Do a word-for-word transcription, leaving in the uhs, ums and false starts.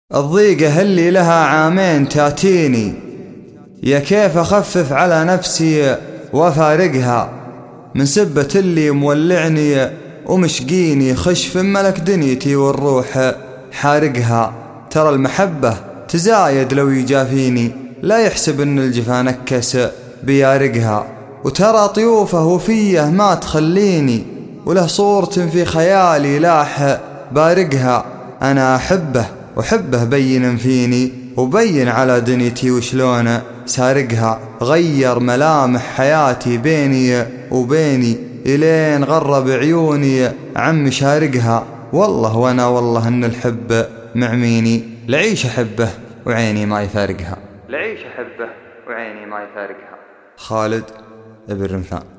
الضيقة اللي لها عامين تاتيني، يا كيف أخفف على نفسي وأفارقها، من سبة اللي مولعني ومشقيني، خشف ملك دنيتي والروح حارقها. ترى المحبة تزايد لو يجافيني، لا يحسب ان الجفا نكس بيارقها. وترى طيوفه وفيه ما تخليني، وله صورة في خيالي لاح بارقها. أنا أحبه وحبه بين فيني، وبين على دنيتي وشلون سارقها. غير ملامح حياتي بيني وبيني، إلين غرب عيوني عم مشارقها. والله وانا والله ان الحب معميني، لعيش أحبه وعيني ما يفارقها. لعيش أحبه وعيني ما يفارقها. خالد ابن رمثان.